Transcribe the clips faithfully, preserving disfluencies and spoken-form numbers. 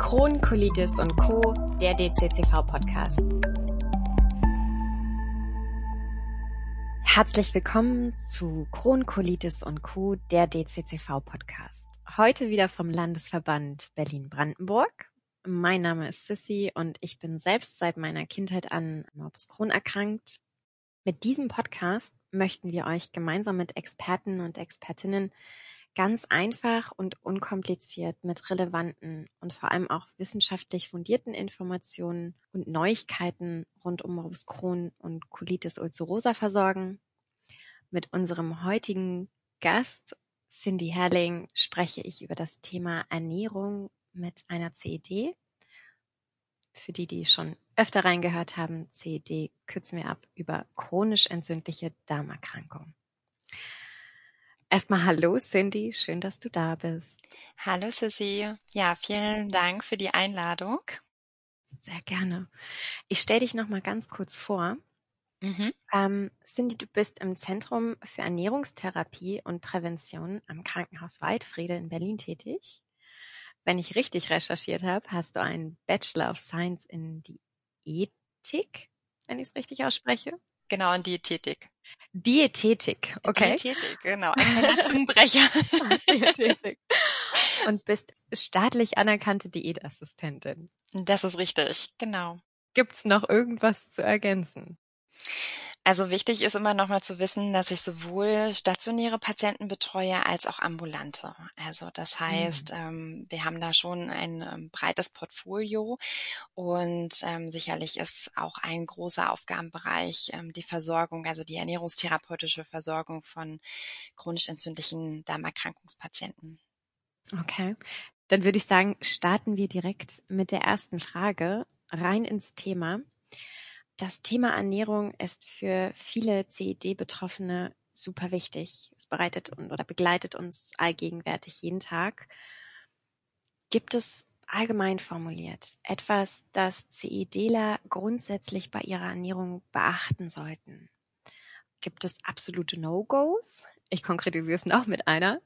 Crohn, Colitis und Co., der D C C V-Podcast. Herzlich willkommen zu Crohn, Colitis und Co., der D C C V-Podcast. Heute wieder vom Landesverband Berlin-Brandenburg. Mein Name ist Sissy und ich bin selbst seit meiner Kindheit an Morbus Crohn erkrankt. Mit diesem Podcast möchten wir euch gemeinsam mit Experten und Expertinnen ganz einfach und unkompliziert mit relevanten und vor allem auch wissenschaftlich fundierten Informationen und Neuigkeiten rund um Morbus Crohn und Colitis ulcerosa versorgen. Mit unserem heutigen Gast Cindy Herrling spreche ich über das Thema Ernährung mit einer C E D. Für die, die schon öfter reingehört haben, C E D kürzen wir ab über chronisch entzündliche Darmerkrankung. Erstmal hallo Cindy, schön, dass du da bist. Hallo Sissy, ja, vielen Dank für die Einladung. Sehr gerne. Ich stelle dich noch mal ganz kurz vor. Mhm. Ähm, Cindy, du bist im Zentrum für Ernährungstherapie und Prävention am Krankenhaus Waldfriede in Berlin tätig. Wenn ich richtig recherchiert habe, hast du einen Bachelor of Science in Diätik, wenn ich es richtig ausspreche. Genau, in Diätetik. Diätetik, okay. Diätetik, genau, ein kleiner Zungenbrecher. Diätetik. Und bist staatlich anerkannte Diätassistentin. Das ist richtig, genau. Gibt's noch irgendwas zu ergänzen? Also wichtig ist immer noch mal zu wissen, dass ich sowohl stationäre Patienten betreue als auch ambulante. Also das heißt, mhm. ähm, wir haben da schon ein ähm, breites Portfolio und ähm, sicherlich ist auch ein großer Aufgabenbereich ähm, die Versorgung, also die ernährungstherapeutische Versorgung von chronisch entzündlichen Darmerkrankungspatienten. Okay, dann würde ich sagen, starten wir direkt mit der ersten Frage rein ins Thema. Das Thema Ernährung ist für viele C E D-Betroffene super wichtig. Es bereitet oder begleitet uns allgegenwärtig jeden Tag. Gibt es allgemein formuliert etwas, das CEDler grundsätzlich bei ihrer Ernährung beachten sollten? Gibt es absolute No-Gos? Ich konkretisiere es noch mit einer.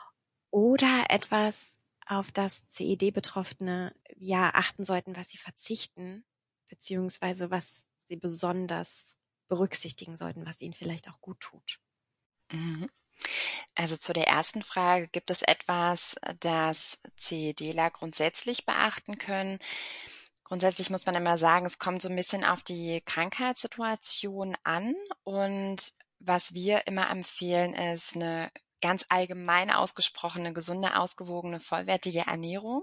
Oder etwas, auf das C E D-Betroffene ja achten sollten, was sie verzichten, beziehungsweise was sie besonders berücksichtigen sollten, was ihnen vielleicht auch gut tut. Mhm. Also zu der ersten Frage, gibt es etwas, das CEDler grundsätzlich beachten können? Grundsätzlich muss man immer sagen, es kommt so ein bisschen auf die Krankheitssituation an und was wir immer empfehlen, ist eine ganz allgemein ausgesprochene, gesunde, ausgewogene, vollwertige Ernährung.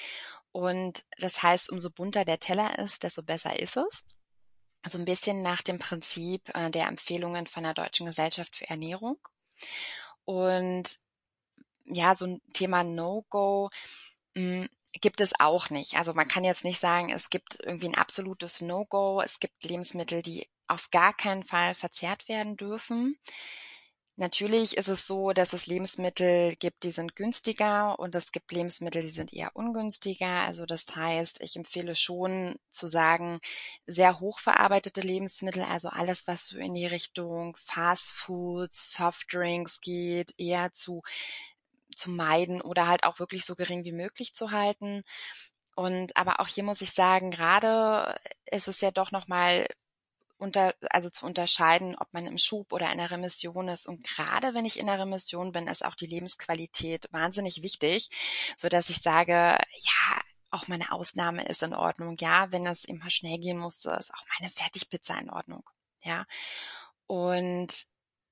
Und das heißt, umso bunter der Teller ist, desto besser ist es. Also ein bisschen nach dem Prinzip äh, der Empfehlungen von der Deutschen Gesellschaft für Ernährung. Und ja, so ein Thema No-Go mh, gibt es auch nicht. Also man kann jetzt nicht sagen, es gibt irgendwie ein absolutes No-Go. Es gibt Lebensmittel, die auf gar keinen Fall verzehrt werden dürfen. Natürlich ist es so, dass es Lebensmittel gibt, die sind günstiger und es gibt Lebensmittel, die sind eher ungünstiger. Also das heißt, ich empfehle schon zu sagen, sehr hochverarbeitete Lebensmittel, also alles, was so in die Richtung Fast Food, Softdrinks geht, eher zu, zu meiden oder halt auch wirklich so gering wie möglich zu halten. Und aber auch hier muss ich sagen, gerade ist es ja doch nochmal unter, also zu unterscheiden, ob man im Schub oder in der Remission ist. Und gerade wenn ich in der Remission bin, ist auch die Lebensqualität wahnsinnig wichtig, so dass ich sage, ja, auch meine Ausnahme ist in Ordnung. Ja, wenn es immer schnell gehen musste, ist auch meine Fertigpizza in Ordnung. Ja. Und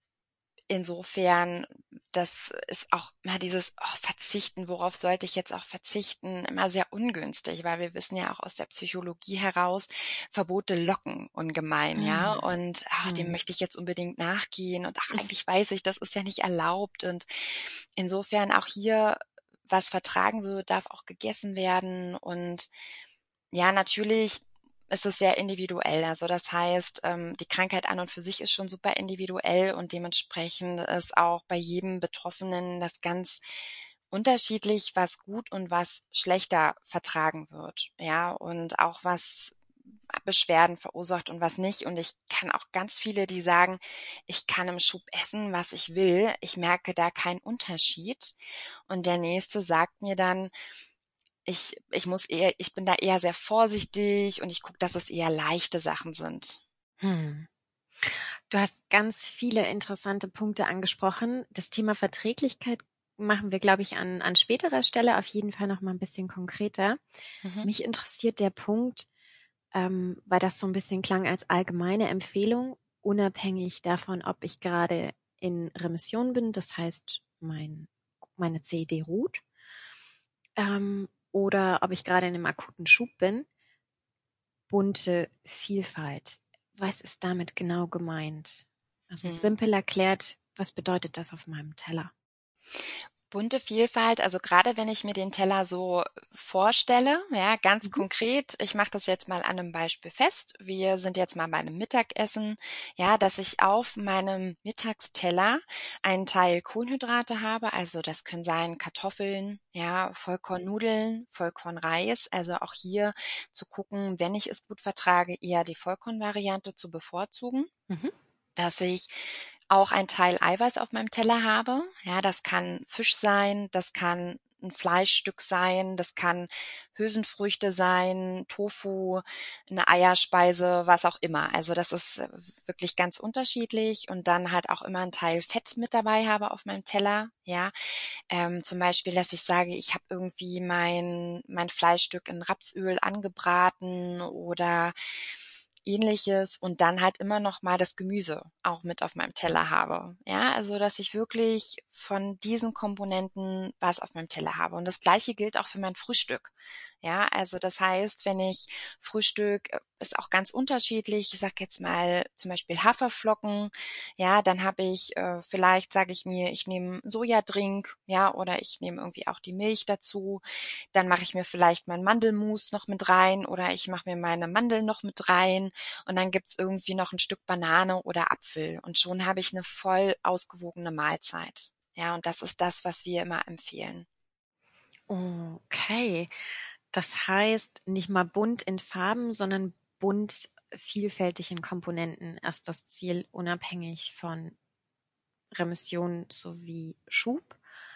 insofern, das ist auch mal dieses oh, Verzichten, worauf sollte ich jetzt auch verzichten, immer sehr ungünstig, weil wir wissen ja auch aus der Psychologie heraus, Verbote locken ungemein, ja, und ach, dem möchte ich jetzt unbedingt nachgehen und ach, eigentlich weiß ich, das ist ja nicht erlaubt und insofern auch hier, was vertragen wird, darf auch gegessen werden und ja, natürlich ist es sehr individuell. Also das heißt, ähm, die Krankheit an und für sich ist schon super individuell und dementsprechend ist auch bei jedem Betroffenen das ganz unterschiedlich, was gut und was schlechter vertragen wird. Ja, und auch was Beschwerden verursacht und was nicht. Und ich kann auch ganz viele, die sagen, ich kann im Schub essen, was ich will. Ich merke da keinen Unterschied. Und der nächste sagt mir dann, ich, ich muss eher, ich bin da eher sehr vorsichtig und ich gucke, dass es eher leichte Sachen sind. Hm. Du hast ganz viele interessante Punkte angesprochen. Das Thema Verträglichkeit machen wir, glaube ich, an, an späterer Stelle auf jeden Fall noch mal ein bisschen konkreter. Mhm. Mich interessiert der Punkt, ähm, weil das so ein bisschen klang als allgemeine Empfehlung, unabhängig davon, ob ich gerade in Remission bin, das heißt, mein, meine C E D ruht, ähm, oder ob ich gerade in einem akuten Schub bin. Bunte Vielfalt. Was ist damit genau gemeint? Also Mhm. simpel erklärt, was bedeutet das auf meinem Teller? Bunte Vielfalt, also gerade wenn ich mir den Teller so vorstelle, ja, ganz Mhm. konkret, ich mache das jetzt mal an einem Beispiel fest. Wir sind jetzt mal bei einem Mittagessen, ja, dass ich auf meinem Mittagsteller einen Teil Kohlenhydrate habe, also das können sein Kartoffeln, ja, Vollkornnudeln, Vollkornreis, also auch hier zu gucken, wenn ich es gut vertrage, eher die Vollkornvariante zu bevorzugen, Mhm. dass ich auch ein Teil Eiweiß auf meinem Teller habe. Ja, das kann Fisch sein, das kann ein Fleischstück sein, das kann Hülsenfrüchte sein, Tofu, eine Eierspeise, was auch immer. Also das ist äh, wirklich ganz unterschiedlich und dann halt auch immer ein Teil Fett mit dabei habe auf meinem Teller. Ja, ähm, zum Beispiel, dass ich sage, ich habe irgendwie mein mein Fleischstück in Rapsöl angebraten oder Ähnliches und dann halt immer noch mal das Gemüse auch mit auf meinem Teller habe. Ja, also dass ich wirklich von diesen Komponenten was auf meinem Teller habe. Und das Gleiche gilt auch für mein Frühstück. Ja, also das heißt, wenn ich Frühstück äh, ist auch ganz unterschiedlich. Ich sage jetzt mal zum Beispiel Haferflocken. Ja, dann habe ich äh, vielleicht sage ich mir, ich nehme Sojadrink, ja, oder ich nehme irgendwie auch die Milch dazu. Dann mache ich mir vielleicht mein Mandelmus noch mit rein oder ich mache mir meine Mandeln noch mit rein und dann gibt's irgendwie noch ein Stück Banane oder Apfel und schon habe ich eine voll ausgewogene Mahlzeit. Ja, und das ist das, was wir immer empfehlen. Okay. Das heißt, nicht mal bunt in Farben, sondern bunt vielfältig in Komponenten ist das Ziel, unabhängig von Remission sowie Schub.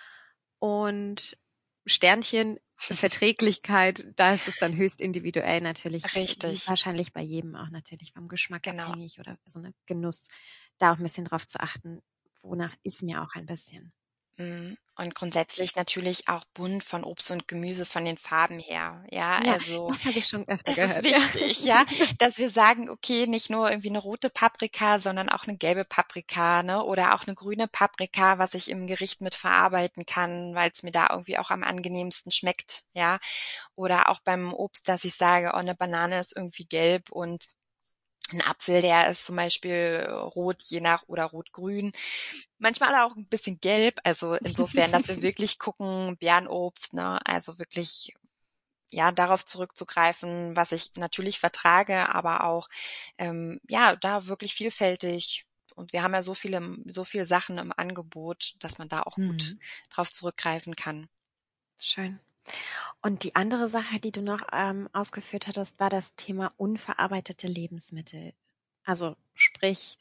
Und Sternchen, Verträglichkeit, da ist es dann höchst individuell natürlich, wie Richtig, wahrscheinlich bei jedem auch natürlich vom Geschmack genau. abhängig oder so eine Genuss, da auch ein bisschen drauf zu achten, wonach ist mir auch ein bisschen. Mhm. Und grundsätzlich natürlich auch bunt von Obst und Gemüse von den Farben her. Ja, Ja, also das habe ich schon öfter das ist gehört, ja. wichtig, ja, dass wir sagen, okay, nicht nur irgendwie eine rote Paprika, sondern auch eine gelbe Paprika, ne, oder auch eine grüne Paprika, was ich im Gericht mit verarbeiten kann, weil es mir da irgendwie auch am angenehmsten schmeckt, ja. Oder auch beim Obst, dass ich sage: „Oh, 'ne Banane ist irgendwie gelb und ein Apfel, der ist zum Beispiel rot, je nach oder rot-grün, manchmal auch ein bisschen gelb.“ Also, insofern, dass wir wirklich gucken, Beerenobst, ne, also wirklich, ja, darauf zurückzugreifen, was ich natürlich vertrage, aber auch, ähm, ja, da wirklich vielfältig und wir haben ja so viele so viel Sachen im Angebot, dass man da auch gut Mhm. drauf zurückgreifen kann. Schön. Und die andere Sache, die du noch ähm, ausgeführt hattest, war das Thema unverarbeitete Lebensmittel. Also sprich,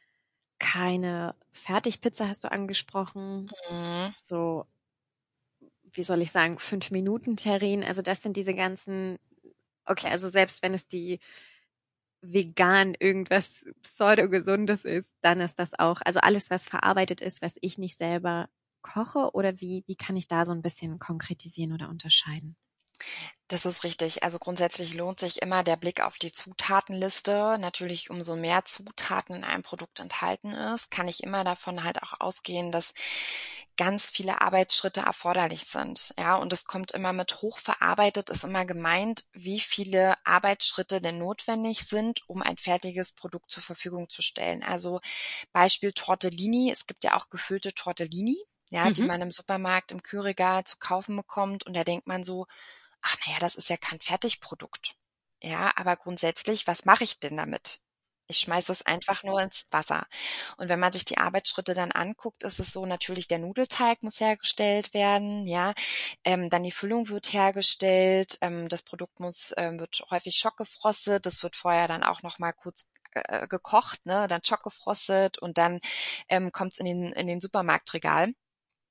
keine Fertigpizza hast du angesprochen, Mhm. so, wie soll ich sagen, fünf Minuten Terrinen. Also das sind diese ganzen, okay, also selbst wenn es die vegan irgendwas pseudo-gesundes ist, dann ist das auch, also alles, was verarbeitet ist, was ich nicht selber koche, oder wie, wie kann ich da so ein bisschen konkretisieren oder unterscheiden? Das ist richtig. Also grundsätzlich lohnt sich immer der Blick auf die Zutatenliste. Natürlich, umso mehr Zutaten in einem Produkt enthalten ist, kann ich immer davon halt auch ausgehen, dass ganz viele Arbeitsschritte erforderlich sind. Ja, und es kommt immer mit hochverarbeitet, ist immer gemeint, wie viele Arbeitsschritte denn notwendig sind, um ein fertiges Produkt zur Verfügung zu stellen. Also Beispiel Tortellini. Es gibt ja auch gefüllte Tortellini, ja, die Mhm. man im Supermarkt im Kühlregal zu kaufen bekommt. Und da denkt man so, ach na ja, das ist ja kein Fertigprodukt. Ja, aber grundsätzlich, was mache ich denn damit? Ich schmeiße es einfach nur ins Wasser. Und wenn man sich die Arbeitsschritte dann anguckt, ist es so, natürlich der Nudelteig muss hergestellt werden, ja, ähm, dann die Füllung wird hergestellt, ähm, das Produkt muss ähm, wird häufig schockgefrostet, das wird vorher dann auch noch mal kurz äh, gekocht, ne, dann schockgefrostet und dann ähm, kommt es in den in den Supermarktregal.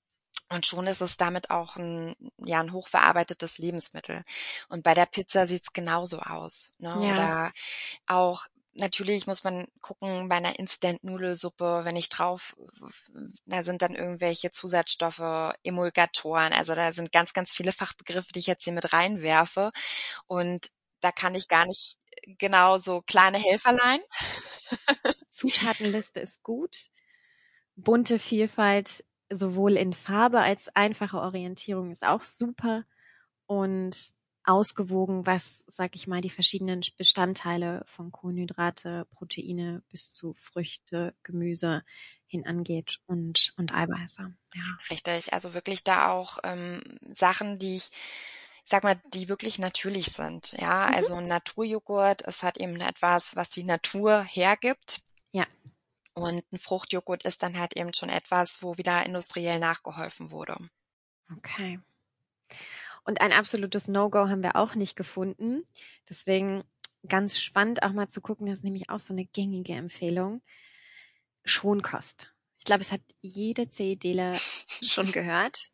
Und schon ist es damit auch ein ja, 'n hochverarbeitetes Lebensmittel. Und bei der Pizza sieht's genauso aus, ne? Ja. Oder auch natürlich muss man gucken bei 'ner Instant-Nudelsuppe, wenn ich drauf da sind dann irgendwelche Zusatzstoffe, Emulgatoren, also da sind ganz, ganz viele Fachbegriffe, die ich jetzt hier mit reinwerfe. Und da kann ich gar nicht genau so kleine Helferlein. Zutatenliste ist gut. Bunte Vielfalt sowohl in Farbe als einfache Orientierung ist auch super und ausgewogen, was, sage ich mal, die verschiedenen Bestandteile von Kohlenhydrate, Proteine bis zu Früchte, Gemüse hin angeht und und Eiweiße, ja. Richtig, also wirklich da auch, ähm, Sachen, die ich ich sage mal, die wirklich natürlich sind, ja? Mhm. Also 'n Naturjoghurt ist halt eben etwas, was die Natur hergibt. Ja. Und 'n Fruchtjoghurt ist dann halt eben schon etwas, wo wieder industriell nachgeholfen wurde. Okay. Und ein absolutes No-Go haben wir auch nicht gefunden. Deswegen ganz spannend auch mal zu gucken, das ist nämlich auch so 'ne gängige Empfehlung. Schonkost. Ich glaube, es hat jede CEDler schon gehört.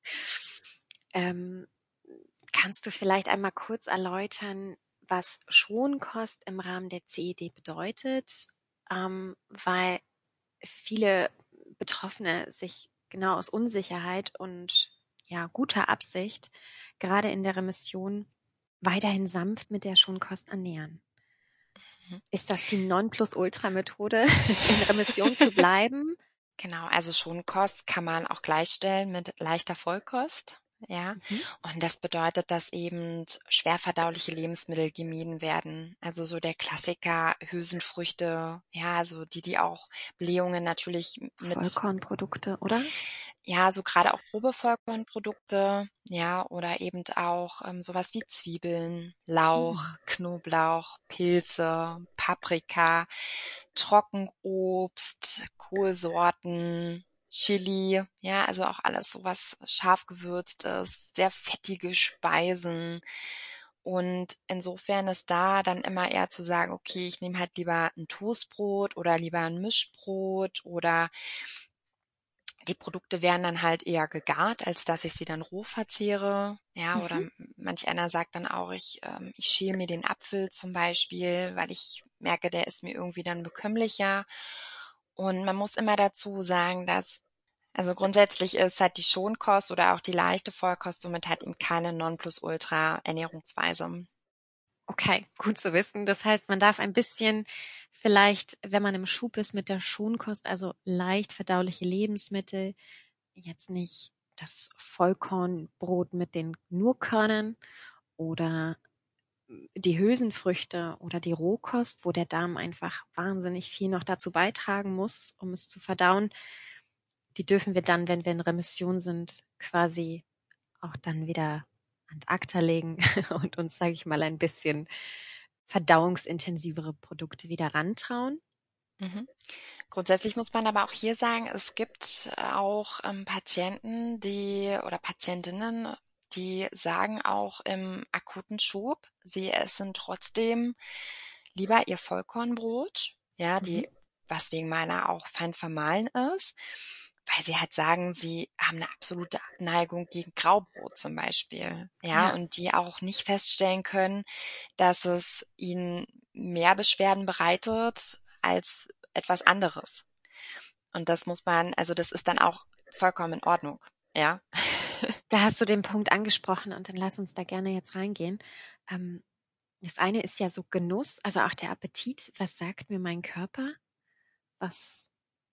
Ähm, kannst du vielleicht einmal kurz erläutern, was Schonkost im Rahmen der C E D bedeutet? Ähm, weil viele Betroffene sich genau aus Unsicherheit und, ja, guter Absicht gerade in der Remission weiterhin sanft mit der Schonkost ernähren. Mhm. Ist das die Nonplusultra-Methode, in Remission zu bleiben? Genau, also Schonkost kann man auch gleichstellen mit leichter Vollkost, ja? Mhm. Und das bedeutet, dass eben schwer verdauliche Lebensmittel gemieden werden. Also so der Klassiker Hülsenfrüchte, ja, also die, die auch Blähungen natürlich m mit Vollkornprodukte, oder? ja, so grade auch grobe Vollkornprodukte, ja, oder eben auch, ähm, so was wie Zwiebeln, Lauch, Mhm. Knoblauch, Pilze, Paprika, Trockenobst, Kohlsorten, Chili, ja, also auch alles so was scharf gewürzt ist, sehr fettige Speisen. Und insofern ist da dann immer eher zu sagen: „Okay, ich nehme halt lieber 'n Toastbrot oder lieber 'n Mischbrot“, oder die Produkte werden dann halt eher gegart, als dass ich sie dann roh verzehre, ja, oder Mhm. m manch einer sagt dann auch, ich, ähm ich schäle mir den Apfel zum Beispiel, weil ich merke, der ist mir irgendwie dann bekömmlicher. Und man muss immer dazu sagen, dass also grundsätzlich ist halt die Schonkost oder auch die leichte Vollkost somit halt eben keine Nonplusultra-Ernährungsweise. Okay, gut zu wissen. Das heißt, man darf ein bisschen vielleicht, wenn man im Schub ist mit der Schonkost, also leicht verdauliche Lebensmittel, jetzt nicht das Vollkornbrot mit den nur Körnern oder die Hülsenfrüchte oder die Rohkost, wo der Darm einfach wahnsinnig viel noch dazu beitragen muss, um es zu verdauen. Die dürfen wir dann, wenn wir in Remission sind, quasi auch dann wieder ad acta legen und uns, sage ich mal, ein bisschen verdauungsintensivere Produkte wieder rantrauen. Mhm. Grundsätzlich muss man aber auch hier sagen, es gibt auch, ähm, Patienten, die oder Patientinnen, die sagen auch im akuten Schub, sie essen trotzdem lieber ihr Vollkornbrot, ja, Mhm. die was wegen meiner auch fein vermahlen ist, weil sie halt sagen, sie haben 'ne absolute Abneigung gegen Graubrot zum Beispiel, ja, Ja. und die auch nicht feststellen können, dass es ihnen mehr Beschwerden bereitet als etwas anderes. Und das muss man also das ist dann auch vollkommen in Ordnung, ja? Da hast du den Punkt angesprochen und dann lass uns da gerne jetzt reingehen. Ähm, das eine ist ja so Genuss, also auch der Appetit. Was sagt mir mein Körper? Was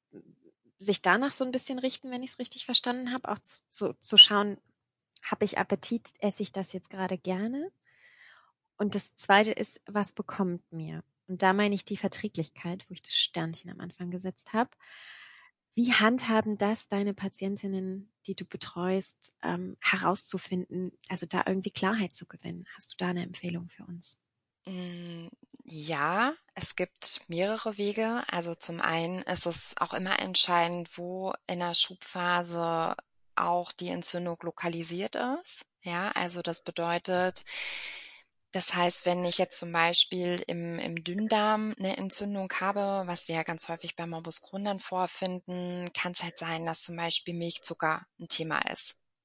sich danach so 'n bisschen richten, wenn ich's richtig verstanden habe, auch z zu zu schauen, habe ich Appetit, esse ich das jetzt grade gerne? Und das Zweite ist, was bekommt mir? Und da meine ich die Verträglichkeit, wo ich das Sternchen am Anfang gesetzt habe. Wie handhaben das deine Patientinnen, die du betreust, ähm, herauszufinden, also da irgendwie Klarheit zu gewinnen? Hast du da 'ne Empfehlung für uns? Hm, ja, es gibt mehrere Wege. Also zum einen ist es auch immer entscheidend, wo in der Schubphase auch die Entzündung lokalisiert ist, ja? Also das bedeutet das heißt, wenn ich jetzt zum Beispiel im im Dünndarm 'ne Entzündung habe, was wir ja ganz häufig bei Morbus Crohn dann vorfinden, kann's halt sein, dass zum Beispiel Milchzucker 'n Thema ist.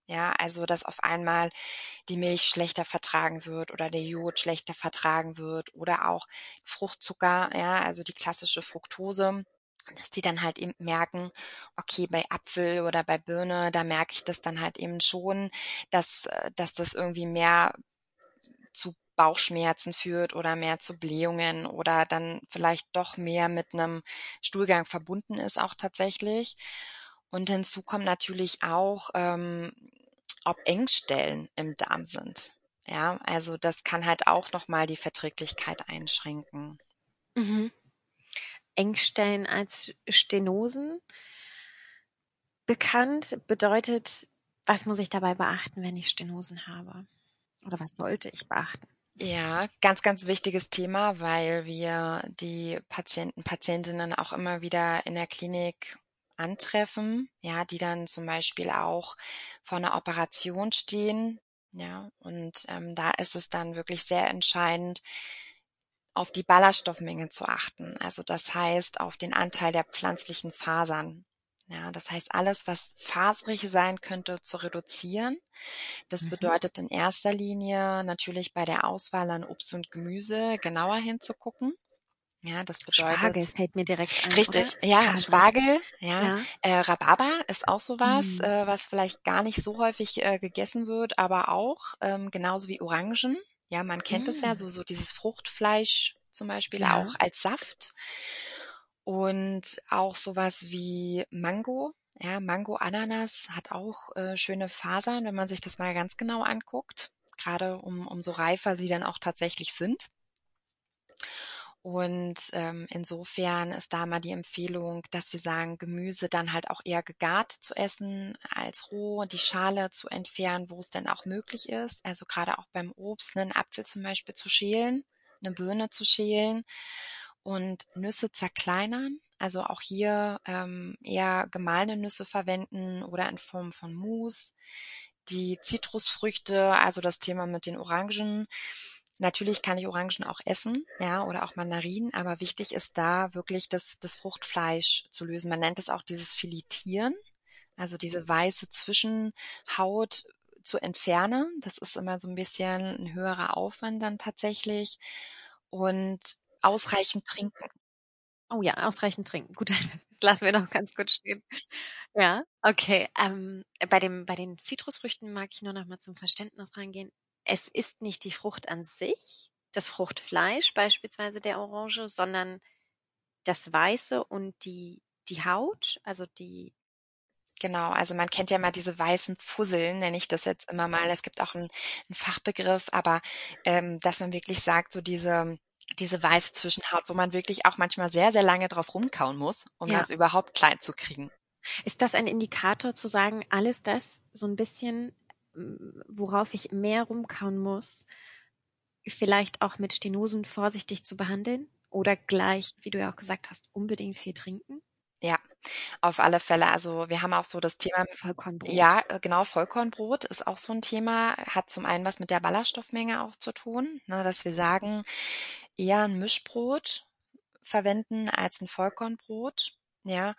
Ja, also dass auf einmal die Milch schlechter vertragen wird oder der Jod schlechter vertragen wird oder auch Fruchtzucker, ja, also die klassische Fructose, dass die dann halt eben merken, okay, bei Apfel oder bei Birne, da merke ich das dann halt eben schon, dass, äh, dass das irgendwie mehr zu Bauchschmerzen führt oder mehr zu Blähungen oder dann vielleicht doch mehr mit einem Stuhlgang verbunden ist auch tatsächlich. Und hinzu kommt natürlich auch, ähm, ob Engstellen im Darm sind. Ja, also das kann halt auch noch mal die Verträglichkeit einschränken. Mhm. Engstellen als Stenosen bekannt, bedeutet, was muss ich dabei beachten, wenn ich Stenosen habe? Oder was sollte ich beachten? Ja, ganz, ganz wichtiges Thema, weil wir die Patienten, Patientinnen auch immer wieder in der Klinik antreffen, ja, die dann zum Beispiel auch vor einer Operation stehen, ja, und ähm, da ist es dann wirklich sehr entscheidend, auf die Ballaststoffmenge zu achten. Also das heißt, auf den Anteil der pflanzlichen Fasern. Ja, das heißt, alles, was faserig sein könnte, zu reduzieren. Das Mhm. bedeutet in erster Linie natürlich bei der Auswahl an Obst und Gemüse genauer hinzugucken. Ja, das Spargel bedeutet fällt mir direkt ein, oder? richtig, ja, Fasrig. Spargel, ja, Ja. äh, Rhabarber ist auch so was, Mhm. äh, was vielleicht gar nicht so häufig, äh, gegessen wird, aber auch, ähm, genauso wie Orangen. Ja, man kennt es ja, Mhm. so so dieses Fruchtfleisch zum Beispiel auch Ja. als Saft und auch so was wie Mango. Ja, Mango, Ananas hat auch, äh, schöne Fasern, wenn man sich das mal ganz genau anguckt, grade um umso reifer sie dann auch tatsächlich sind. Und, ähm, insofern ist da mal die Empfehlung, dass wir sagen, Gemüse dann halt auch eher gegart zu essen als roh, die Schale zu entfernen, wo es denn auch möglich ist. Also gerade auch beim Obst, 'nen Apfel zum Beispiel zu schälen, eine Birne zu schälen und Nüsse zerkleinern. Also auch hier, ähm, eher gemahlene Nüsse verwenden oder in Form von Mousse. Die Zitrusfrüchte, also das Thema mit den Orangen. Natürlich kann ich Orangen auch essen, ja, oder auch Mandarinen, aber wichtig ist da wirklich das das Fruchtfleisch zu lösen. Man nennt es auch dieses Filetieren, also diese weiße Zwischenhaut zu entfernen. Das ist immer so ein bisschen ein höherer Aufwand dann tatsächlich und ausreichend trinken. Oh ja, ausreichend trinken. Gut, das lassen wir noch ganz kurz stehen. Ja, okay. Ähm, bei dem, bei den Zitrusfrüchten mag ich nur noch mal zum Verständnis reingehen. Es ist nicht die Frucht an sich, das Fruchtfleisch beispielsweise der Orange, sondern das Weiße und die, die Haut, also die, Genau, also man kennt ja mal diese weißen Fusseln, nenne ich das jetzt immer mal. Es gibt auch einen 'n Fachbegriff, aber, ähm, dass man wirklich sagt, so diese diese weiße Zwischenhaut, wo man wirklich auch manchmal sehr, sehr lange drauf rumkauen muss, um ja. das überhaupt klein zu kriegen. Ist das ein Indikator zu sagen, alles das so ein bisschen, mm, worauf ich mehr rumkauen muss, vielleicht auch mit Stenosen vorsichtig zu behandeln? Oder gleich, wie du ja auch gesagt hast, unbedingt viel trinken? Ja, auf alle Fälle. Also, wir haben auch so das Thema Vollkornbrot. ja, äh, genau, Vollkornbrot ist auch so ein Thema, hat zum einen was mit der Ballaststoffmenge auch zu tun, ne, dass wir sagen, eher ein Mischbrot verwenden als ein Vollkornbrot, ja?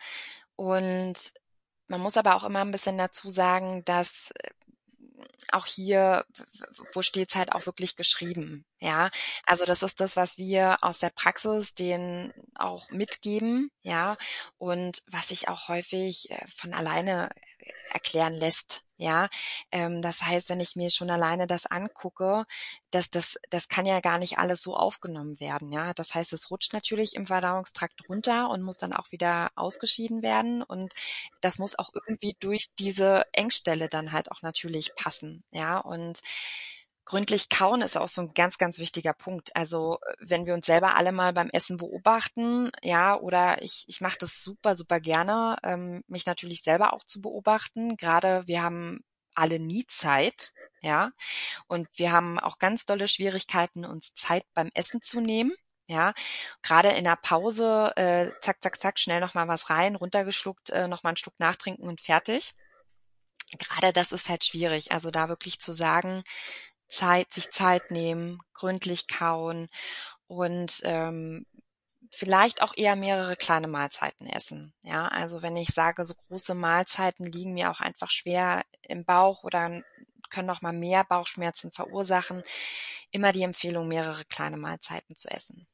Und man muss aber auch immer ein bisschen dazu sagen, dass, äh, auch hier, w w wo steht's halt auch wirklich geschrieben, ja? Also, das ist das, was wir aus der Praxis denen auch mitgeben, ja, und was sich auch häufig, äh, von alleine erklären lässt, ja. Ähm, das heißt, wenn ich mir schon alleine das angucke, das das das kann ja gar nicht alles so aufgenommen werden, ja. Das heißt, es rutscht natürlich im Verdauungstrakt runter und muss dann auch wieder ausgeschieden werden und das muss auch irgendwie durch diese Engstelle dann halt auch natürlich passen, ja. Und gründlich kauen ist auch so ein ganz, ganz wichtiger Punkt. Also, äh, wenn wir uns selber alle mal beim Essen beobachten, ja, oder ich ich mache das super, super gerne, ähm, mich natürlich selber auch zu beobachten. Gerade wir haben alle nie Zeit, ja, und wir haben auch ganz dolle Schwierigkeiten, uns Zeit beim Essen zu nehmen, ja. Gerade in der Pause, äh, zack, zack, zack, schnell noch mal was rein, runtergeschluckt, äh, noch mal 'n Schluck nachtrinken und fertig. Gerade das ist halt schwierig. Also, da wirklich zu sagen, Zeit sich Zeit nehmen, gründlich kauen und, ähm, vielleicht auch eher mehrere kleine Mahlzeiten essen. Ja, also wenn ich sage, so große Mahlzeiten liegen mir auch einfach schwer im Bauch oder können noch mal mehr Bauchschmerzen verursachen, immer die Empfehlung, mehrere kleine Mahlzeiten zu essen.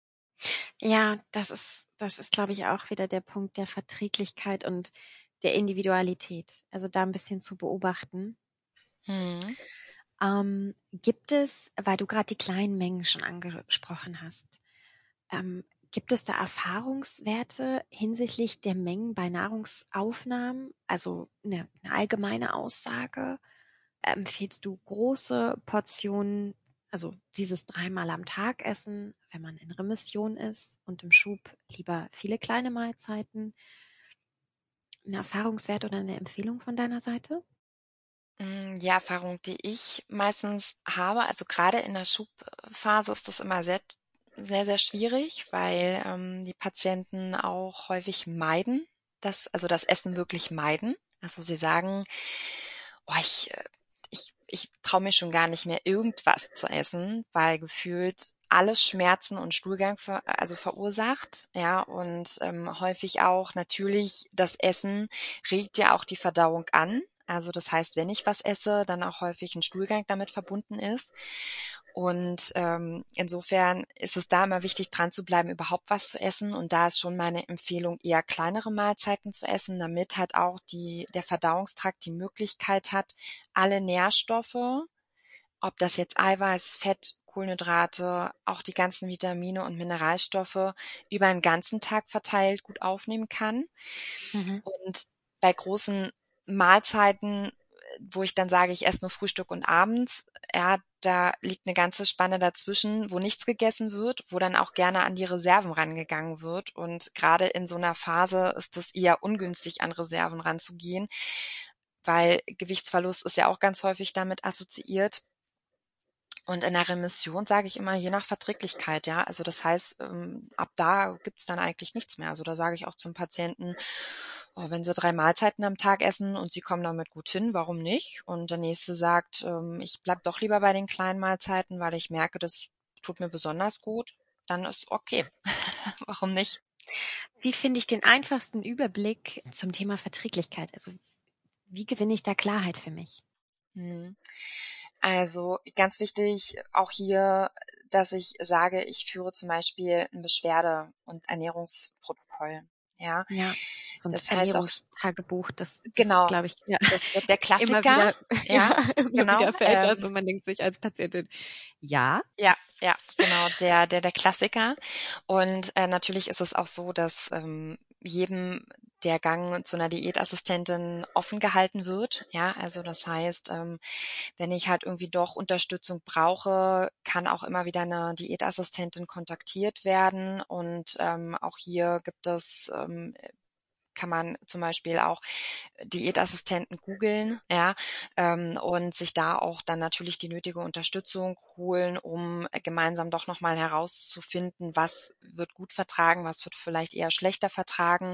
Ja, das ist das ist, glaube ich, auch wieder der Punkt der Verträglichkeit und der Individualität. Also, da ein bisschen zu beobachten. Mhm. Ähm, gibt es, weil du gerade die kleinen Mengen schon angesprochen hast, ähm, gibt es da Erfahrungswerte hinsichtlich der Mengen bei Nahrungsaufnahmen? Also, 'ne 'ne allgemeine Aussage? Empfiehlst du große Portionen, also dieses dreimal am Tag essen, wenn man in Remission ist und im Schub lieber viele kleine Mahlzeiten? 'N Erfahrungswert oder eine Empfehlung von deiner Seite? Hm, die Erfahrung, die ich meistens habe, also gerade in der Schubphase ist das immer sehr sehr, sehr schwierig, weil, ähm, die Patienten auch häufig meiden, das also das Essen wirklich meiden. Also, sie sagen: „Oh, ich äh, ich ich traue mir schon gar nicht mehr, irgendwas zu essen, weil gefühlt alles Schmerzen und Stuhlgang ver also verursacht“, ja, und, ähm, häufig auch natürlich das Essen regt ja auch die Verdauung an. Also, das heißt, wenn ich was esse, dann auch häufig ein Stuhlgang damit verbunden ist. Und, ähm, insofern ist es da immer wichtig, dran zu bleiben, überhaupt was zu essen. Und da ist schon meine Empfehlung, eher kleinere Mahlzeiten zu essen, damit halt auch die der Verdauungstrakt die Möglichkeit hat, alle Nährstoffe, ob das jetzt Eiweiß, Fett, Kohlenhydrate, auch die ganzen Vitamine und Mineralstoffe über 'n ganzen Tag verteilt gut aufnehmen kann. Mhm. Und bei großen Mahlzeiten, äh, wo ich dann sage, ich esse nur Frühstück und abends, ja, da liegt eine ganze Spanne dazwischen, wo nichts gegessen wird, wo dann auch gerne an die Reserven rangegangen wird. Und gerade in so einer Phase ist es eher ungünstig, an Reserven ranzugehen, weil Gewichtsverlust ist ja auch ganz häufig damit assoziiert. Und in der Remission sage ich immer, je nach Verträglichkeit, ja. Also das heißt, ähm, ab da gibt's dann eigentlich nichts mehr. Also da sage ich auch zum Patienten, oh, wenn sie drei Mahlzeiten am Tag essen und sie kommen damit gut hin, warum nicht? Und der nächste sagt, ähm, ich bleib doch lieber bei den kleinen Mahlzeiten, weil ich merke, das tut mir besonders gut, dann ist okay. Warum nicht? Wie finde ich den einfachsten Überblick zum Thema Verträglichkeit? Also, wie gewinne ich da Klarheit für mich? Mhm. Also ganz wichtig auch hier, dass ich sage, ich führe zum Beispiel ein Beschwerde- und Ernährungsprotokoll, ja. Ja, so 'n Das heißt auch Ernährungstagebuch, das das ist, genau, glaube ich, ja, das der der immer Klassiker, wieder ja, ja, immer genau, wieder fällt das ähm, und man denkt sich als Patientin: „Ja?“ ja, ja, genau, der der der Klassiker. Und, äh, natürlich ist es auch so, dass, ähm, jedem der Gang zu einer Diätassistentin offen gehalten wird, ja. Also, das heißt, ähm, wenn ich halt irgendwie doch Unterstützung brauche, kann auch immer wieder eine Diätassistentin kontaktiert werden. Und, ähm, auch hier gibt es, ähm kann man zum Beispiel auch Diätassistenten googeln, ja, ähm, und sich da auch dann natürlich die nötige Unterstützung holen, um gemeinsam doch noch mal herauszufinden, was wird gut vertragen, was wird vielleicht eher schlechter vertragen.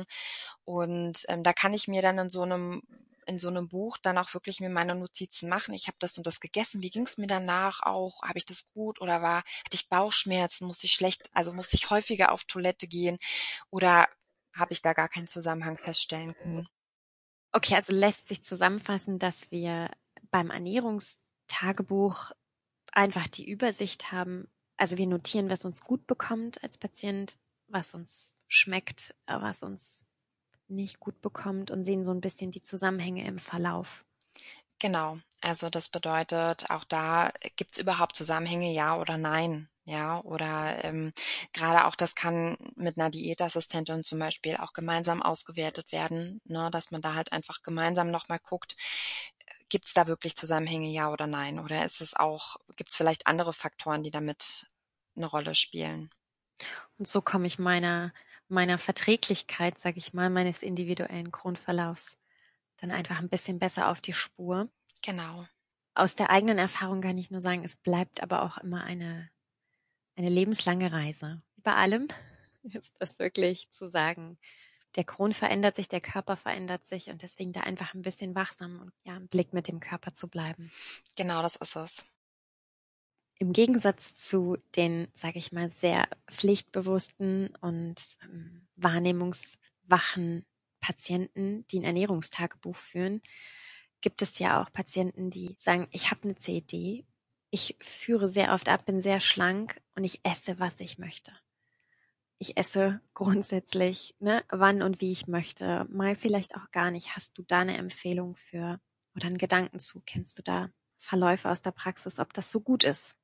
Und, ähm, da kann ich mir dann in so einem in so einem Buch dann auch wirklich mir meine Notizen machen. Ich habe das und das gegessen. Wie ging's mir danach auch? Habe ich das gut oder war hatte ich Bauchschmerzen? Musste ich schlecht also, musste ich häufiger auf Toilette gehen oder habe ich da gar keinen Zusammenhang feststellen können? Okay, also lässt sich zusammenfassen, dass wir beim Ernährungstagebuch einfach die Übersicht haben. Also, wir notieren, was uns gut bekommt als Patient, was uns schmeckt, äh, was uns nicht gut bekommt und sehen so ein bisschen die Zusammenhänge im Verlauf. Genau. Also, das bedeutet, auch da gibt's überhaupt Zusammenhänge, ja oder nein? Ja, oder, ähm, grade auch das kann mit einer Diätassistentin zum Beispiel auch gemeinsam ausgewertet werden, ne, dass man da halt einfach gemeinsam noch mal guckt, gibt's da wirklich Zusammenhänge, ja oder nein? Oder ist es auch gibt's vielleicht andere Faktoren, die damit eine Rolle spielen? Und so komme ich meiner meiner Verträglichkeit, sage ich mal, meines individuellen Grundverlaufs dann einfach ein bisschen besser auf die Spur. Genau. Aus der eigenen Erfahrung kann ich nur sagen, es bleibt aber auch immer eine eine lebenslange Reise. Wie bei allem ist das wirklich zu sagen, der Kron verändert sich, der Körper verändert sich und deswegen da einfach ein bisschen wachsam und, ja, im Blick mit dem Körper zu bleiben. Genau, das ist es. Im Gegensatz zu den, sage ich mal, sehr pflichtbewussten und ähm, wahrnehmungswachen Patienten, die ein Ernährungstagebuch führen, gibt es ja auch Patienten, die sagen, ich habe eine C E D, ich führe sehr oft ab, bin sehr schlank und ich esse, was ich möchte. Ich esse grundsätzlich, ne, wann und wie ich möchte, mal vielleicht auch gar nicht. Hast du da eine Empfehlung für oder einen Gedanken zu? Kennst du da Verläufe aus der Praxis, ob das so gut ist?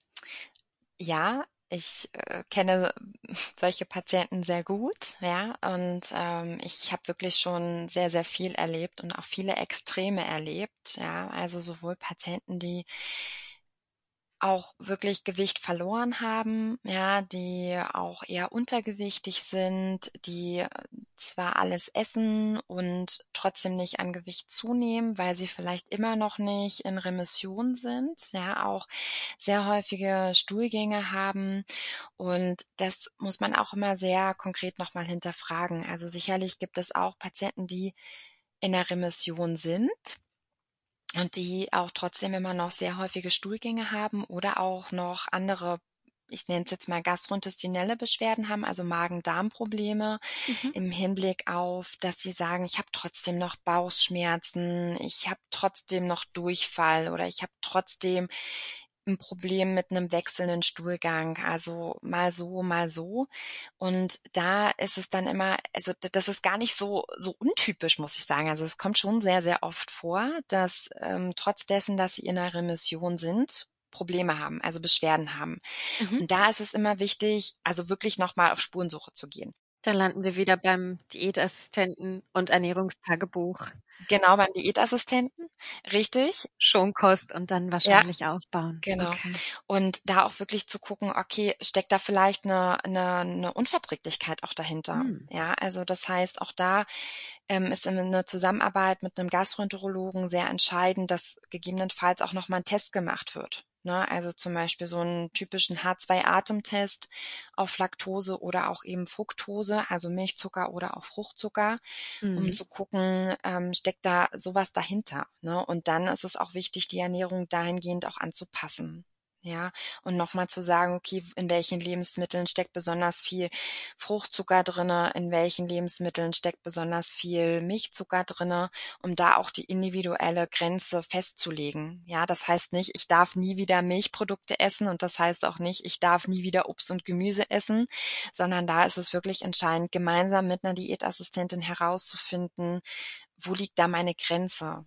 Ja, ich äh, kenne solche Patienten sehr gut, ja, und ähm, ich habe wirklich schon sehr, sehr viel erlebt und auch viele Extreme erlebt, ja, also sowohl Patienten, die auch wirklich Gewicht verloren haben, ja, die auch eher untergewichtig sind, die äh, zwar alles essen und trotzdem nicht an Gewicht zunehmen, weil sie vielleicht immer noch nicht in Remission sind, ja, auch sehr häufige Stuhlgänge haben. Und das muss man auch immer sehr konkret nochmal hinterfragen. Also sicherlich gibt es auch Patienten, die in der Remission sind und die auch trotzdem immer noch sehr häufige Stuhlgänge haben oder auch noch andere, ich nenne es jetzt mal gastrointestinelle Beschwerden haben, also Magen-Darm-Probleme Mhm. im Hinblick auf, dass sie sagen, ich habe trotzdem noch Bauchschmerzen, ich habe trotzdem noch Durchfall oder ich habe trotzdem ein Problem mit einem wechselnden Stuhlgang, also mal so, mal so. Und da ist es dann immer, also d das ist gar nicht so so untypisch, muss ich sagen. Also, es kommt schon sehr, sehr oft vor, dass, ähm, trotz dessen, dass sie in 'ner Remission sind, Probleme haben, also Beschwerden haben. Mhm. Und da ist es immer wichtig, also wirklich noch mal auf Spurensuche zu gehen. Da landen wir wieder beim Diätassistenten und Ernährungstagebuch. Genau, beim Diätassistenten, richtig, Schonkost und dann ja. wahrscheinlich aufbauen. Genau. Okay. Und da auch wirklich zu gucken, okay, steckt da vielleicht eine 'ne 'ne Unverträglichkeit auch dahinter? Mhm. Ja, also das heißt, auch da, ähm, ist eine Zusammenarbeit mit einem Gastroenterologen sehr entscheidend, dass gegebenenfalls auch noch mal 'n Test gemacht wird, ne? Also, zum Beispiel so einen typischen H zwei Atemtest auf Laktose oder auch eben Fructose, also Milchzucker oder auch Fruchtzucker, um Mhm. zu gucken, ähm, steckt da sowas dahinter, ne? Und dann ist es auch wichtig, die Ernährung dahingehend auch anzupassen. Ja, und nochmal zu sagen, okay, in welchen Lebensmitteln steckt besonders viel Fruchtzucker drinne, in welchen Lebensmitteln steckt besonders viel Milchzucker drinne, um da auch die individuelle Grenze festzulegen. Ja, das heißt nicht, ich darf nie wieder Milchprodukte essen und das heißt auch nicht, ich darf nie wieder Obst und Gemüse essen, sondern da ist es wirklich entscheidend, gemeinsam mit einer Diätassistentin herauszufinden, wo liegt da meine Grenze?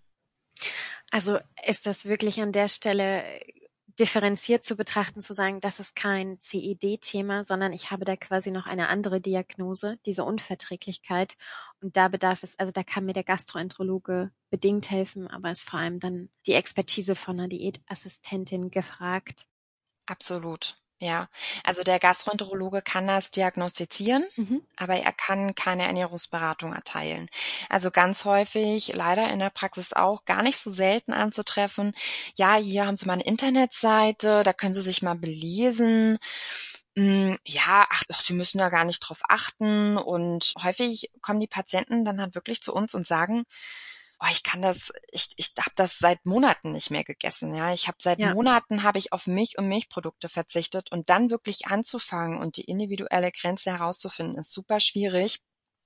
Also ist das wirklich an der Stelle differenziert zu betrachten, zu sagen, das ist kein C E D-Thema, sondern ich habe da quasi noch eine andere Diagnose, diese Unverträglichkeit. Und da bedarf es, also da kann mir der Gastroenterologe bedingt helfen, aber ist vor allem dann die Expertise von einer Diätassistentin gefragt. Absolut, ja. Also, der Gastroenterologe kann das diagnostizieren, Mhm. aber er kann keine Ernährungsberatung erteilen. Also, ganz häufig, leider in der Praxis auch, gar nicht so selten anzutreffen: „Ja, hier haben Sie mal 'ne Internetseite, da können Sie sich mal belesen. Hm, ja, ach ach, Sie müssen da gar nicht drauf achten.“ Und häufig kommen die Patienten dann halt wirklich zu uns und sagen: Oh, ich kann das ich ich habe das seit Monaten nicht mehr gegessen, ja. Ich habe seit Ja. Monaten habe ich auf Milch und Milchprodukte verzichtet und dann wirklich anzufangen und die individuelle Grenze herauszufinden, ist super schwierig,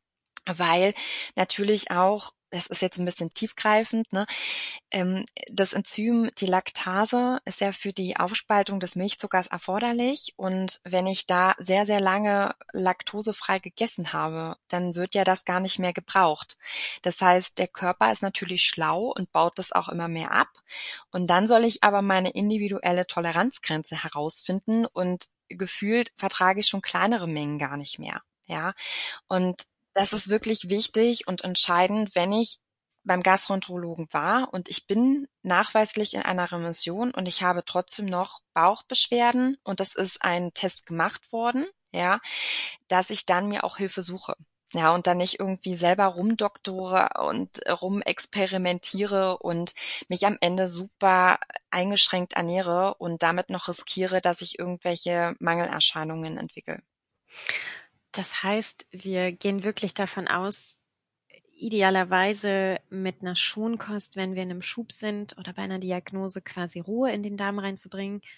weil natürlich auch, das ist jetzt ein bisschen tiefgreifend, ne, ähm, das Enzym, die Laktase, ist ja für die Aufspaltung des Milchzuckers erforderlich. Und wenn ich da sehr, sehr lange laktosefrei gegessen habe, dann wird ja das gar nicht mehr gebraucht. Das heißt, der Körper ist natürlich schlau und baut das auch immer mehr ab. Und dann soll ich aber meine individuelle Toleranzgrenze herausfinden und gefühlt vertrage ich schon kleinere Mengen gar nicht mehr. Ja, und das ist wirklich wichtig und entscheidend, wenn ich beim Gastroenterologen war und ich bin nachweislich in einer Remission und ich habe trotzdem noch Bauchbeschwerden und es ist ein Test gemacht worden, ja, dass ich dann mir auch Hilfe suche. Ja, und dann nicht irgendwie selber rumdoktore und rumexperimentiere und mich am Ende super eingeschränkt ernähre und damit noch riskiere, dass ich irgendwelche Mangelerscheinungen entwickle. Das heißt, wir gehen wirklich davon aus, idealerweise mit einer Schonkost, wenn wir in einem Schub sind oder bei einer Diagnose quasi Ruhe in den Darm reinzubringen,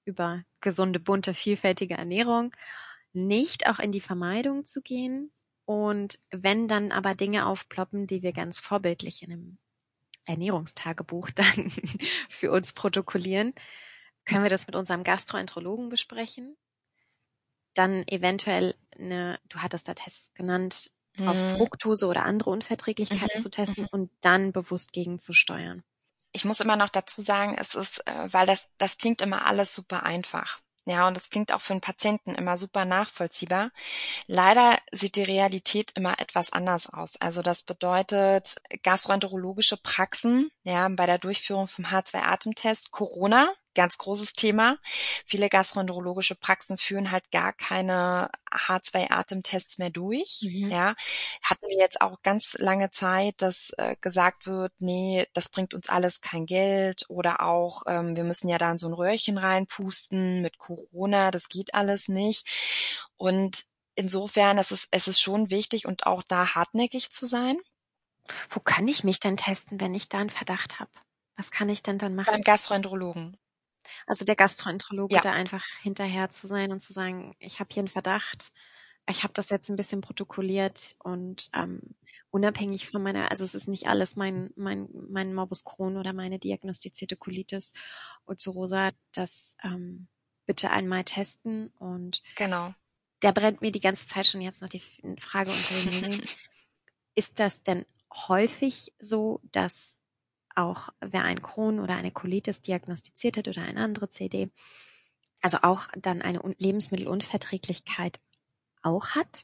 über gesunde, bunte, vielfältige Ernährung, nicht auch in die Vermeidung zu gehen. Und wenn dann aber Dinge aufploppen, die wir ganz vorbildlich in einem Ernährungstagebuch dann für uns protokollieren, können wir das mit unserem Gastroenterologen besprechen. Dann eventuell eine, du hattest da Tests genannt, auf Mhm. Fructose oder andere Unverträglichkeiten Mhm. zu testen Mhm. und dann bewusst gegenzusteuern. Ich muss immer noch dazu sagen, es ist, äh, weil das, das klingt immer alles super einfach. Ja, und das klingt auch für einen Patienten immer super nachvollziehbar. Leider sieht die Realität immer etwas anders aus. Also das bedeutet gastroenterologische Praxen, ja, bei der Durchführung vom H zwei Atemtest, Corona, ganz großes Thema. Viele gastroenterologische Praxen führen halt gar keine H zwei Atemtests mehr durch. Mhm. Ja, hatten wir jetzt auch ganz lange Zeit, dass äh, gesagt wird, nee, das bringt uns alles kein Geld oder auch, ähm, wir müssen ja da in so ein Röhrchen reinpusten mit Corona, das geht alles nicht. Und insofern, es ist, es ist schon wichtig und auch da hartnäckig zu sein. Wo kann ich mich denn testen, wenn ich da einen Verdacht habe? Was kann ich denn dann Beim machen? Gastroenterologen. Also der Gastroenterologe Ja, da einfach hinterher zu sein und zu sagen, ich habe hier einen Verdacht, ich habe das jetzt ein bisschen protokolliert und ähm, unabhängig von meiner, also es ist nicht alles mein mein mein Morbus Crohn oder meine diagnostizierte Colitis ulcerosa, das ähm, bitte einmal testen. Und genau. da brennt mir die ganze Zeit schon jetzt noch die F- Frage unter den Nägeln. Ist das denn häufig so, dass auch wer ein Crohn oder eine Colitis diagnostiziert hat oder eine andere C D, also auch dann eine Un- Lebensmittelunverträglichkeit auch hat?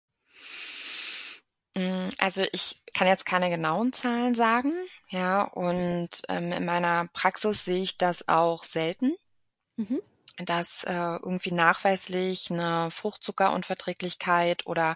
Mm, Also ich kann jetzt keine genauen Zahlen sagen, ja, und ähm, in meiner Praxis sehe ich das auch selten, Mhm. dass äh, irgendwie nachweislich eine Fruchtzuckerunverträglichkeit oder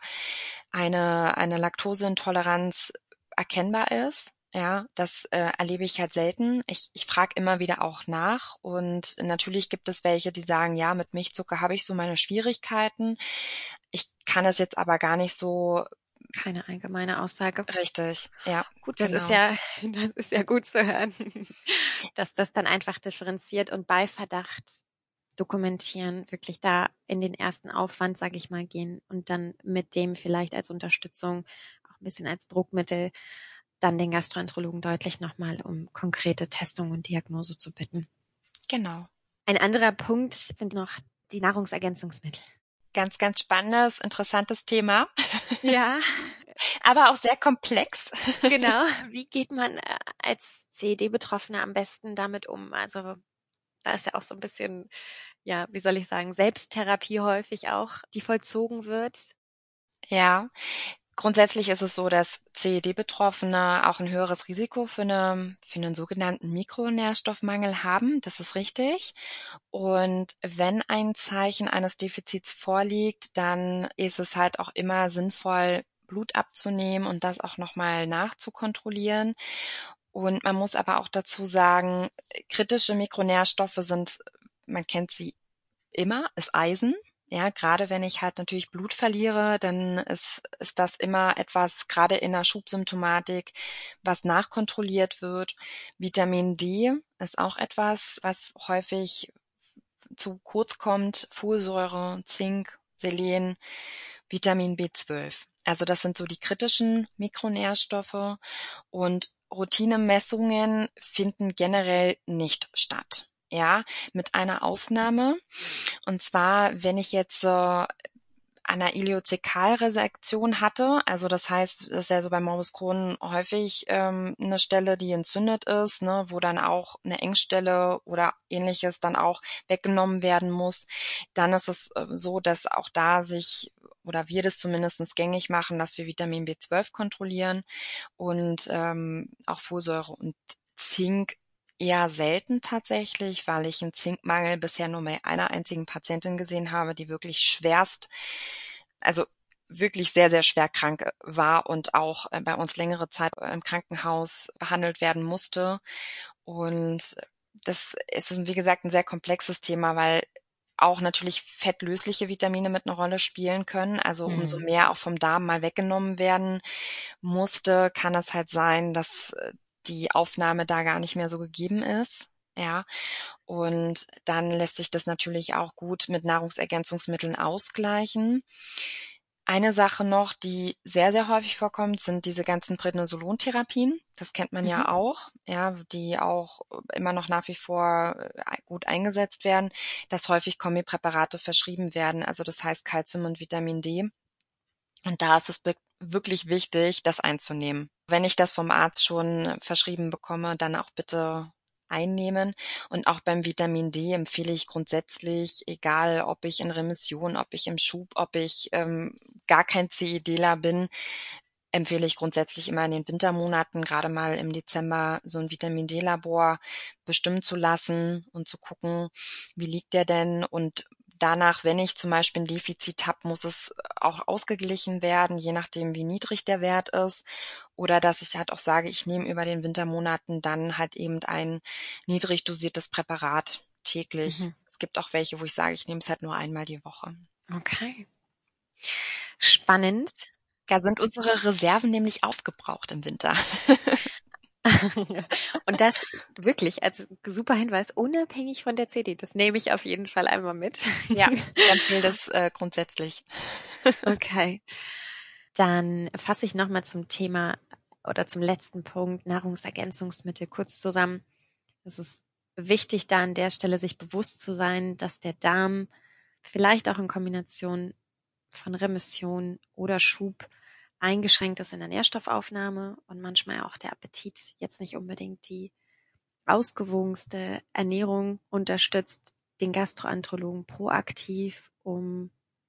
eine, eine Laktoseintoleranz erkennbar ist. Ja, das äh, erlebe ich halt selten. Ich, ich frage immer wieder auch nach und natürlich gibt es welche, die sagen, ja, mit Milchzucker habe ich so meine Schwierigkeiten. Ich kann es jetzt aber gar nicht so Keine allgemeine Aussage. richtig, ja, Gut, das ist genau. ja, das ist ja gut zu hören, dass das dann einfach differenziert und bei Verdacht dokumentieren, wirklich da in den ersten Aufwand, sage ich mal, gehen und dann mit dem vielleicht als Unterstützung, auch ein bisschen als Druckmittel, dann den Gastroenterologen deutlich nochmal um konkrete Testung und Diagnose zu bitten. Genau. Ein anderer Punkt sind noch die Nahrungsergänzungsmittel. Ganz, ganz spannendes, interessantes Thema, Ja, aber auch sehr komplex. genau. Wie geht man äh, als C E D-Betroffener am besten damit um? Also da ist ja auch so ein bisschen, ja, wie soll ich sagen, Selbsttherapie häufig auch, die vollzogen wird. Ja, grundsätzlich ist es so, dass C E D-Betroffene auch ein höheres Risiko für eine, für einen sogenannten Mikronährstoffmangel haben. Das ist richtig. Und wenn ein Zeichen eines Defizits vorliegt, dann ist es halt auch immer sinnvoll, Blut abzunehmen und das auch nochmal nachzukontrollieren. Und man muss aber auch dazu sagen, kritische Mikronährstoffe sind, man kennt sie immer, ist Eisen. Ja, gerade wenn ich halt natürlich Blut verliere, dann ist, ist das immer etwas, gerade in der Schubsymptomatik, was nachkontrolliert wird. Vitamin D ist auch etwas, was häufig zu kurz kommt. Folsäure, Zink, Selen, Vitamin B zwölf. Also das sind so die kritischen Mikronährstoffe und Routinemessungen finden generell nicht statt. Ja, mit einer Ausnahme. Und zwar, wenn ich jetzt äh, einer Ileozekalresektion hatte, also das heißt, das ist ja so bei Morbus Crohn häufig ähm, eine Stelle, die entzündet ist, ne, wo dann auch eine Engstelle oder ähnliches dann auch weggenommen werden muss, dann ist es äh, so, dass auch da sich oder wir das zumindest gängig machen, dass wir Vitamin B zwölf kontrollieren und ähm, auch Folsäure und Zink eher selten tatsächlich, weil ich einen Zinkmangel bisher nur bei einer einzigen Patientin gesehen habe, die wirklich schwerst, also wirklich sehr, sehr schwer krank war und auch äh, bei uns längere Zeit im Krankenhaus behandelt werden musste. Und das ist, wie gesagt, ein sehr komplexes Thema, weil auch natürlich fettlösliche Vitamine mit einer Rolle spielen können. Also umso Hm. mehr auch vom Darm mal weggenommen werden musste, kann es halt sein, dass äh, die Aufnahme da gar nicht mehr so gegeben ist. ja. Und dann lässt sich das natürlich auch gut mit Nahrungsergänzungsmitteln ausgleichen. Eine Sache noch, die sehr, sehr häufig vorkommt, sind diese ganzen Prednisolon-Therapien. Das kennt man Mhm. ja auch, ja, die auch immer noch nach wie vor äh, gut eingesetzt werden, dass häufig Kombipräparate verschrieben werden, also das heißt Calcium und Vitamin D. Und da ist es be- wirklich wichtig, das einzunehmen. Wenn ich das vom Arzt schon verschrieben bekomme, dann auch bitte einnehmen. Und auch beim Vitamin D empfehle ich grundsätzlich, egal ob ich in Remission, ob ich im Schub, ob ich ähm, gar kein CEDler bin, empfehle ich grundsätzlich immer in den Wintermonaten, gerade mal im Dezember, so ein Vitamin D-Labor bestimmen zu lassen und zu gucken, wie liegt der denn? Und danach, wenn ich zum Beispiel ein Defizit habe, muss es auch ausgeglichen werden, je nachdem, wie niedrig der Wert ist. Oder dass ich halt auch sage, ich nehme über den Wintermonaten dann halt eben ein niedrig dosiertes Präparat täglich. Mhm. Es gibt auch welche, wo ich sage, ich nehme es halt nur einmal die Woche. Okay. Spannend. Da sind unsere Reserven nämlich aufgebraucht im Winter. Und das wirklich als super Hinweis, unabhängig von der C D. Das nehme ich auf jeden Fall einmal mit. Ja, ich empfehle das äh, grundsätzlich. Okay. Dann fasse ich nochmal zum Thema oder zum letzten Punkt Nahrungsergänzungsmittel kurz zusammen. Es ist wichtig, da an der Stelle sich bewusst zu sein, dass der Darm vielleicht auch in Kombination von Remission oder Schub eingeschränkt ist in der Nährstoffaufnahme und manchmal auch der Appetit jetzt nicht unbedingt die ausgewogenste Ernährung unterstützt, den Gastroenterologen proaktiv, um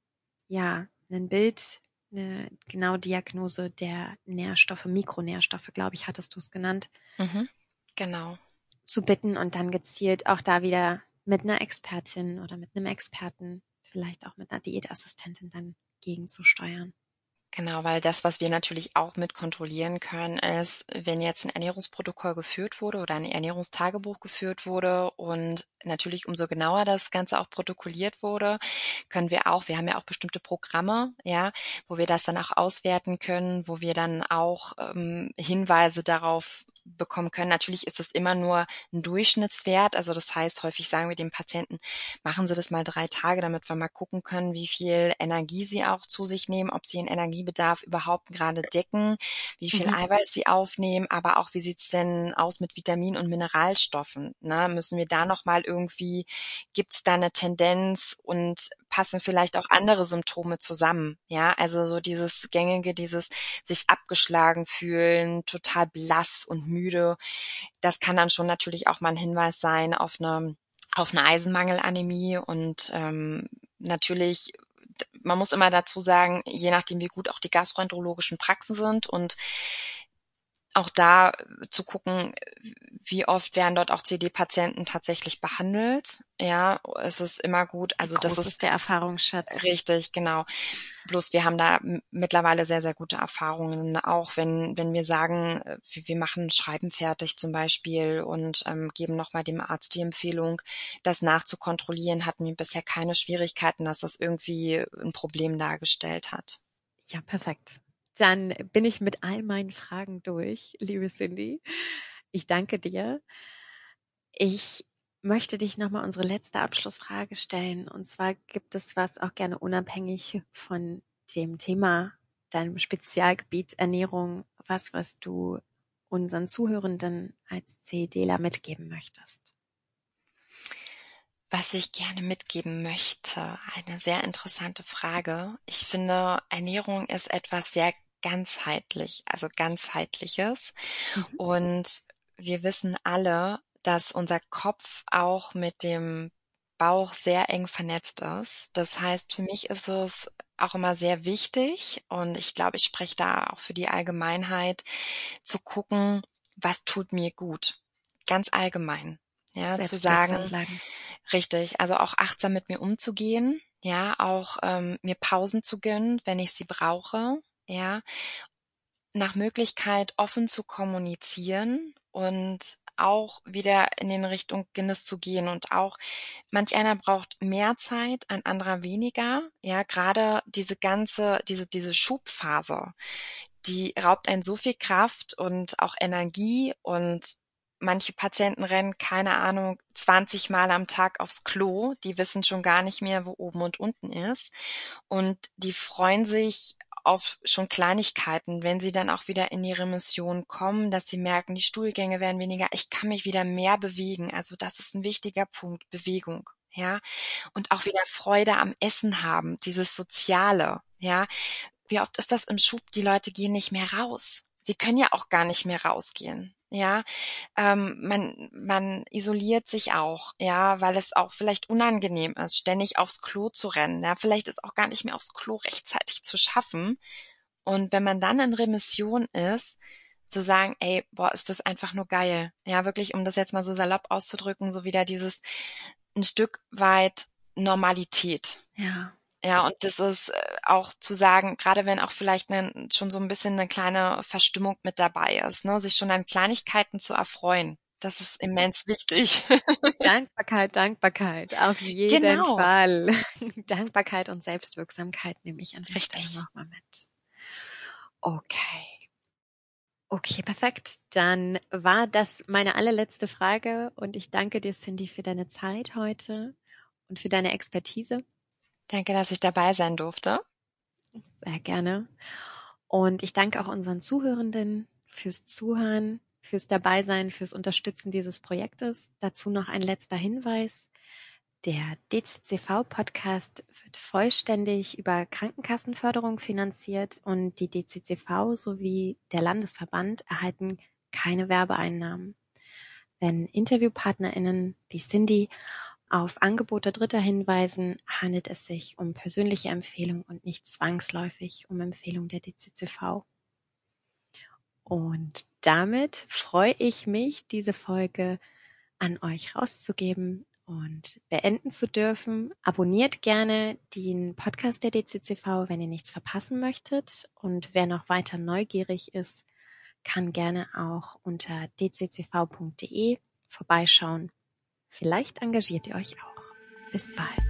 ja ein Bild, eine genaue Diagnose der Nährstoffe, Mikronährstoffe, glaube ich, hattest du es genannt, Mhm, genau. zu bitten und dann gezielt auch da wieder mit einer Expertin oder mit einem Experten, vielleicht auch mit einer Diätassistentin dann gegenzusteuern. Genau, weil das, was wir natürlich auch mit kontrollieren können, ist, wenn jetzt ein Ernährungsprotokoll geführt wurde oder ein Ernährungstagebuch geführt wurde und natürlich umso genauer das Ganze auch protokolliert wurde, können wir auch, wir haben ja auch bestimmte Programme, ja, wo wir das dann auch auswerten können, wo wir dann auch ähm, Hinweise darauf bekommen können. Natürlich ist es immer nur ein Durchschnittswert, also das heißt, häufig sagen wir dem Patienten, machen Sie das mal drei Tage, damit wir mal gucken können, wie viel Energie Sie auch zu sich nehmen, ob Sie Ihren Energiebedarf überhaupt gerade decken, wie viel Mhm. Eiweiß Sie aufnehmen, aber auch, wie sieht's denn aus mit Vitamin- und Mineralstoffen? Ne? Müssen wir da nochmal irgendwie, gibt's da eine Tendenz und passen vielleicht auch andere Symptome zusammen? Ja, also so dieses gängige, dieses sich abgeschlagen fühlen, total blass und müde, das kann dann schon natürlich auch mal ein Hinweis sein auf eine auf eine Eisenmangelanämie und ähm, natürlich, man muss immer dazu sagen, je nachdem, wie gut auch die gastroenterologischen Praxen sind und auch da zu gucken, wie oft werden dort auch C D-Patienten tatsächlich behandelt. Ja, es ist immer gut, Wie also das groß ist ist der Erfahrungsschatz? richtig, genau. Bloß wir haben da m- mittlerweile sehr, sehr gute Erfahrungen, auch wenn, wenn wir sagen, äh, wir, wir machen Schreiben fertig zum Beispiel und ähm, geben nochmal dem Arzt die Empfehlung, das nachzukontrollieren, hatten wir bisher keine Schwierigkeiten, dass das irgendwie ein Problem dargestellt hat. Ja, perfekt. Dann bin ich mit all meinen Fragen durch, liebe Cindy. Ich danke dir. Ich möchte dich nochmal unsere letzte Abschlussfrage stellen. Und zwar gibt es was auch gerne unabhängig von dem Thema, deinem Spezialgebiet Ernährung, was, was du unseren Zuhörenden als CEDler mitgeben möchtest. Was ich gerne mitgeben möchte, eine sehr interessante Frage. Ich finde, Ernährung ist etwas sehr ganzheitlich, also ganzheitliches. Mhm. Und wir wissen alle, dass unser Kopf auch mit dem Bauch sehr eng vernetzt ist. Das heißt, für mich ist es auch immer sehr wichtig und ich glaube, ich spreche da auch für die Allgemeinheit, zu gucken, was tut mir gut. Ganz allgemein. Ja, zu Selbstwirksam sagen, bleiben. richtig, also auch achtsam mit mir umzugehen, ja, auch ähm, mir Pausen zu gönnen, wenn ich sie brauche, ja, nach Möglichkeit offen zu kommunizieren und auch wieder in den Richtung Guinness zu gehen und auch manch einer braucht mehr Zeit, ein anderer weniger. Ja, gerade diese ganze, diese, diese Schubphase, die raubt einen so viel Kraft und auch Energie und manche Patienten rennen, keine Ahnung, zwanzig Mal am Tag aufs Klo. Die wissen schon gar nicht mehr, wo oben und unten ist. Und die freuen sich auf schon Kleinigkeiten, wenn sie dann auch wieder in die Remission kommen, dass sie merken, die Stuhlgänge werden weniger, ich kann mich wieder mehr bewegen. Also das ist ein wichtiger Punkt, Bewegung, ja. Und auch wieder Freude am Essen haben, dieses Soziale, ja. Wie oft ist das im Schub? Die Leute gehen nicht mehr raus. Sie können ja auch gar nicht mehr rausgehen, ja. Ähm, man, man isoliert sich auch, ja, weil es auch vielleicht unangenehm ist, ständig aufs Klo zu rennen, ja. Vielleicht ist auch gar nicht mehr aufs Klo rechtzeitig zu schaffen. Und wenn man dann in Remission ist, zu sagen, ey, boah, ist das einfach nur geil. Ja, wirklich, um das jetzt mal so salopp auszudrücken, so wieder dieses ein Stück weit Normalität. Ja. Ja, und das ist äh, auch zu sagen, gerade wenn auch vielleicht 'nen schon so ein bisschen eine kleine Verstimmung mit dabei ist, ne, sich schon an Kleinigkeiten zu erfreuen. Das ist immens wichtig. Dankbarkeit, Dankbarkeit, auf jeden Genau, Fall. Dankbarkeit und Selbstwirksamkeit nehme ich an der Stelle richtig. nochmal mit. Okay. Okay, perfekt. Dann war das meine allerletzte Frage und ich danke dir, Cindy, für deine Zeit heute und für deine Expertise. Danke, dass ich dabei sein durfte. Sehr gerne. Und ich danke auch unseren Zuhörenden fürs Zuhören, fürs Dabeisein, fürs Unterstützen dieses Projektes. Dazu noch ein letzter Hinweis. Der D C C V-Podcast wird vollständig über Krankenkassenförderung finanziert und die D C C V sowie der Landesverband erhalten keine Werbeeinnahmen. Wenn InterviewpartnerInnen wie Cindy auf Angebote Dritter hinweisen, handelt es sich um persönliche Empfehlung und nicht zwangsläufig um Empfehlung der D C C V. Und damit freue ich mich, diese Folge an euch rauszugeben und beenden zu dürfen. Abonniert gerne den Podcast der D C C V, wenn ihr nichts verpassen möchtet. Und wer noch weiter neugierig ist, kann gerne auch unter d c c v punkt d e vorbeischauen. Vielleicht engagiert ihr euch auch. Bis bald.